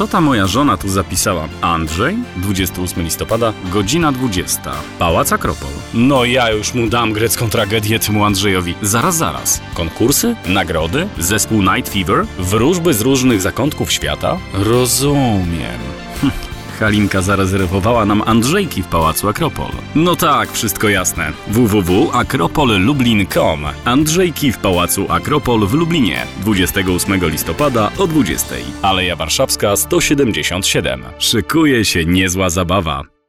Co ta moja żona tu zapisała? Andrzej, 28 listopada, godzina 20. Pałac Akropol. No ja już mu dam grecką tragedię temu Andrzejowi. Zaraz. Konkursy? Nagrody? Zespół Night Fever? Wróżby z różnych zakątków świata? Rozumiem. Halinka zarezerwowała nam Andrzejki w Pałacu Akropol. No tak, wszystko jasne. www.akropollublin.com. Andrzejki w Pałacu Akropol w Lublinie. 28 listopada o 20. Aleja Warszawska 177. Szykuje się niezła zabawa.